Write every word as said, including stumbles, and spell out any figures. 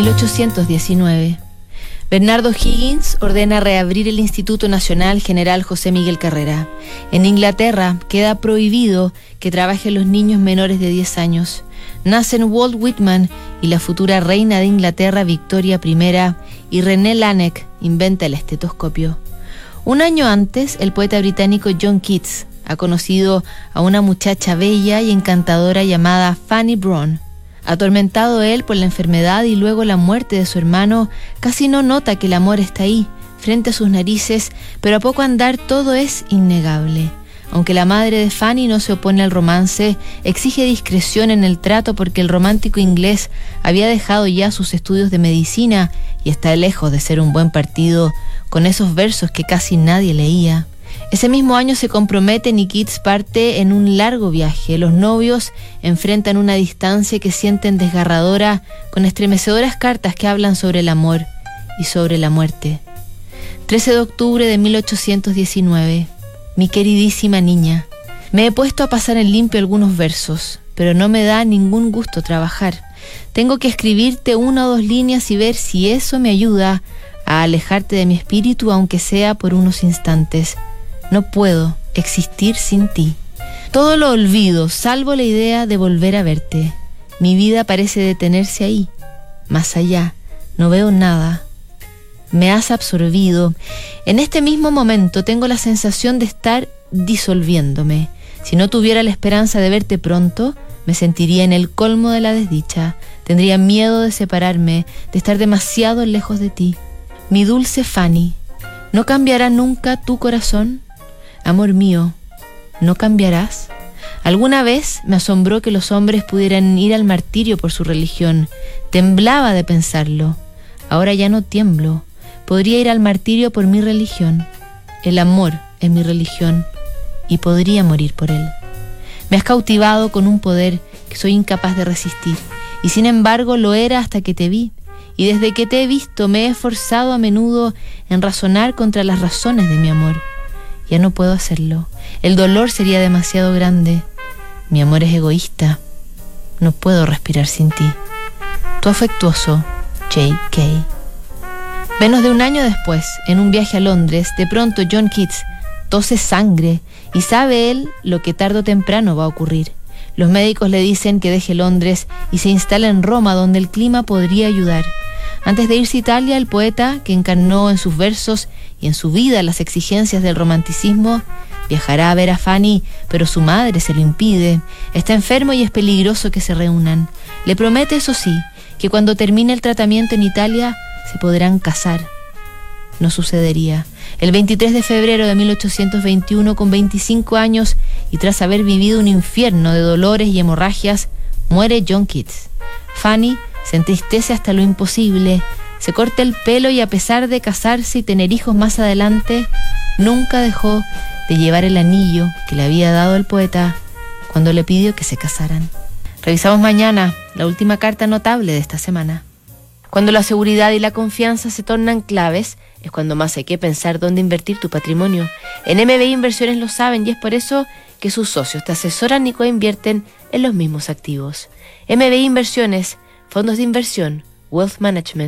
mil ochocientos diecinueve. Bernardo Higgins ordena reabrir el Instituto Nacional General José Miguel Carrera. En Inglaterra queda prohibido que trabajen los niños menores de diez años. Nacen Walt Whitman y la futura reina de Inglaterra, Victoria primera, y René Laennec inventa el estetoscopio. Un año antes, el poeta británico John Keats ha conocido a una muchacha bella y encantadora llamada Fanny Brawne. Atormentado él por la enfermedad y luego la muerte de su hermano, casi no nota que el amor está ahí, frente a sus narices, pero a poco andar todo es innegable. Aunque la madre de Fanny no se opone al romance, exige discreción en el trato porque el romántico inglés había dejado ya sus estudios de medicina y está lejos de ser un buen partido con esos versos que casi nadie leía. Ese mismo año se comprometen y Keats parte en un largo viaje. Los novios enfrentan una distancia que sienten desgarradora con estremecedoras cartas que hablan sobre el amor y sobre la muerte. trece de octubre de mil ochocientos diecinueve. Mi queridísima niña, me he puesto a pasar en limpio algunos versos, pero no me da ningún gusto trabajar. Tengo que escribirte una o dos líneas y ver si eso me ayuda a alejarte de mi espíritu, aunque sea por unos instantes. No puedo existir sin ti. Todo lo olvido, salvo la idea de volver a verte. Mi vida parece detenerse ahí. Más allá, no veo nada. Me has absorbido. En este mismo momento tengo la sensación de estar disolviéndome. Si no tuviera la esperanza de verte pronto, me sentiría en el colmo de la desdicha. Tendría miedo de separarme, de estar demasiado lejos de ti. Mi dulce Fanny, ¿no cambiará nunca tu corazón? Amor mío, ¿no cambiarás? Alguna vez me asombró que los hombres pudieran ir al martirio por su religión. Temblaba de pensarlo. Ahora ya no tiemblo. Podría ir al martirio por mi religión. El amor es mi religión y podría morir por él. Me has cautivado con un poder que soy incapaz de resistir, y sin embargo lo era hasta que te vi, y desde que te he visto me he esforzado a menudo en razonar contra las razones de mi amor. Ya no puedo hacerlo. El dolor sería demasiado grande. Mi amor es egoísta. No puedo respirar sin ti. Tu afectuoso J K Menos de un año después, en un viaje a Londres, de pronto John Keats tose sangre y sabe él lo que tarde o temprano va a ocurrir. Los médicos le dicen que deje Londres y se instala en Roma, donde el clima podría ayudar. Antes de irse a Italia, el poeta, que encarnó en sus versos y en su vida las exigencias del romanticismo, viajará a ver a Fanny, pero su madre se lo impide. Está enfermo y es peligroso que se reúnan. Le promete, eso sí, que cuando termine el tratamiento en Italia se podrán casar. No sucedería. El veintitrés de febrero de mil ochocientos veintiuno, con veinticinco años y tras haber vivido un infierno de dolores y hemorragias, muere John Keats. Fanny se entristece hasta lo imposible, se corta el pelo y a pesar de casarse y tener hijos más adelante, nunca dejó de llevar el anillo que le había dado el poeta cuando le pidió que se casaran. Revisamos mañana la última carta notable de esta semana. Cuando la seguridad y la confianza se tornan claves, es cuando más hay que pensar dónde invertir tu patrimonio. En M B I Inversiones lo saben y es por eso que sus socios te asesoran y coinvierten en los mismos activos. M B I Inversiones, fondos de inversión, wealth management.